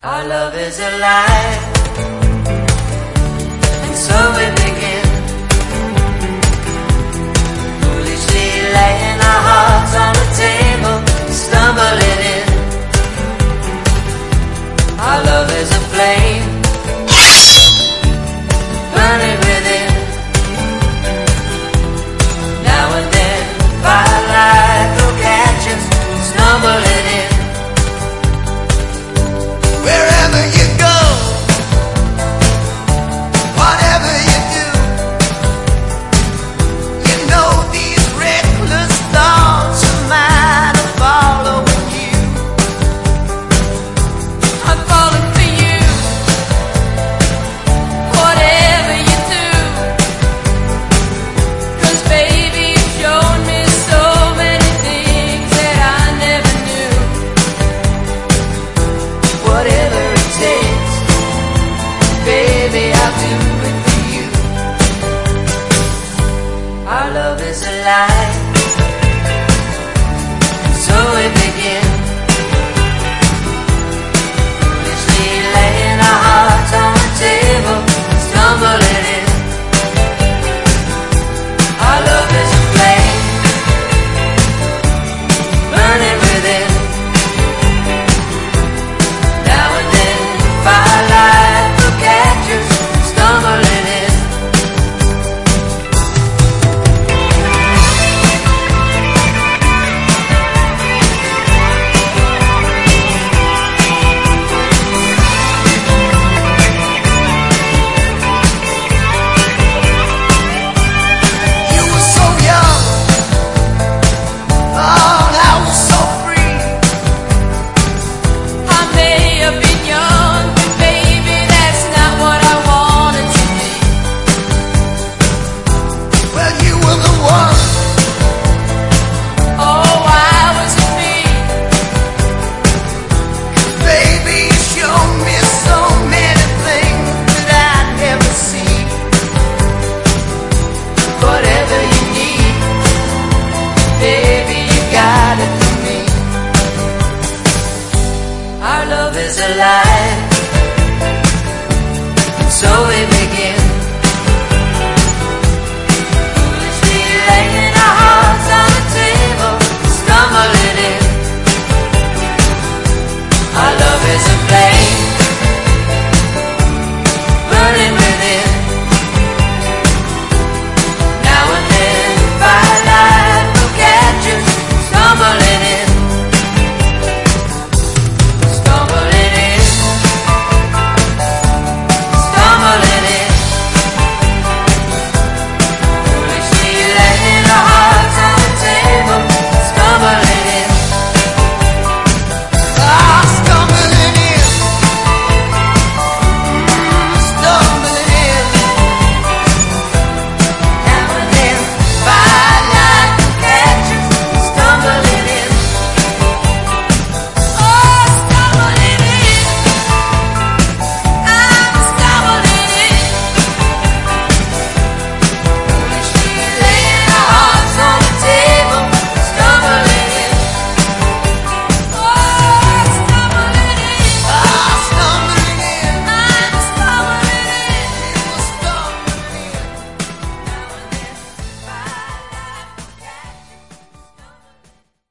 Our love is alive, and so we begin, foolishly laying our hearts on the table, stumbling in. Our love is a flame, burning within. Now and then, firelight will catch us, stumbling in. Wherever you go, whatever you do, you know these reckless thoughts of mine are following you. I'm falling for you, whatever you do, 'cause baby you've shown me so many things that I never knew. Whatever it takes, baby, I'll do it for you. Our love is alive, and so we begin, foolishly laying our hearts on the table, stumbling in. Our love is a flame, burning within. Now and then, firelight will catch us, stumbling in. You were so young, oh, and I was so free. I may have been young, but baby that's not what I wanted to be. Well, you were the one. Oh, I was a me. Baby, you showed me so many things that I'd never seen. Whatever you need, baby, you got it for me. Our love is alive,